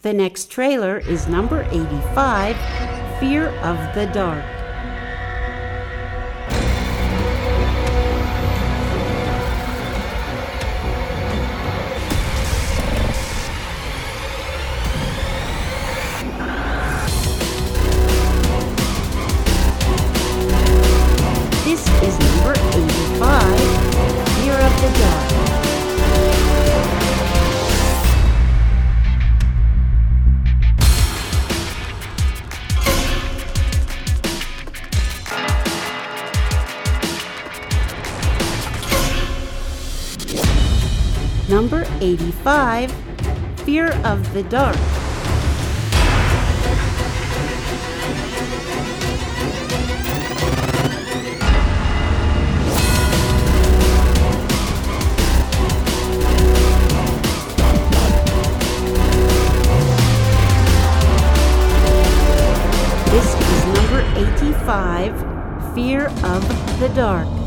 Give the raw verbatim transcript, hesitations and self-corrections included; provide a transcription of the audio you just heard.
The next trailer is number eighty-five, Fear of the Dark. This is number eighty-five, Fear of the Dark. Number eighty-five, Fear of the Dark. This is number eighty-five, Fear of the Dark.